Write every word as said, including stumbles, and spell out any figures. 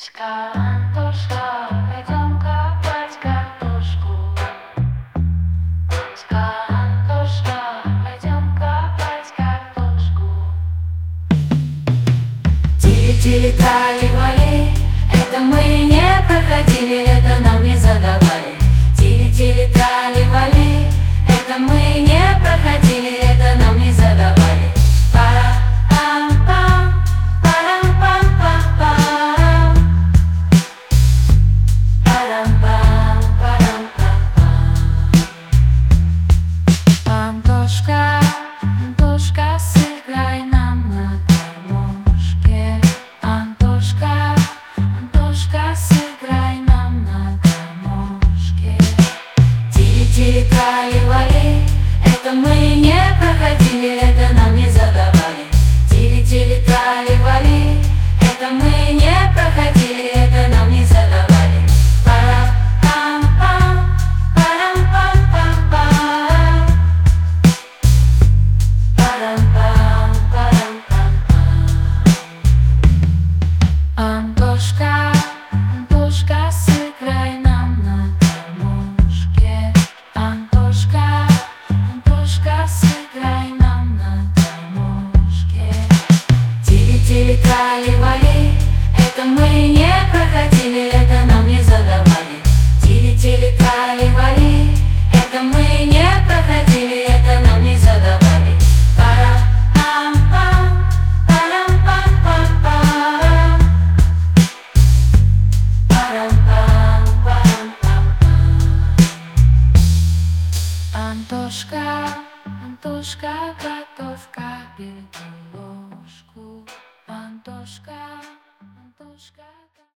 Антошка, Антошка, пойдем копать картошку. Антошка, Антошка, пойдем копать картошку. Тили-тили, трали-вали, это мы не проходили, это нам не задавали. Тили-тили, трали-вали, это мы не проходили, это нам не задавали. Антошка, Антошка, сыграй нам на гармошке. Антошка, Антошка, сыграй нам на гармошке. Тили-тили, трали-вали, это мы не проходили, это нам не задавали. Тили-тили, трали-вали, это мы не проходили, это нам не задавали. Антошка, Антошка, сыграй нам на гармошке. Антошка, Антошка, сыграй нам на гармошке. Тили-тили, трали-вали, это мы не проходили, это нам не задавали. Тили-тили, трали-вали, это мы не проходили, это нам не задавали. Антошка, Антошка, готов к обеду.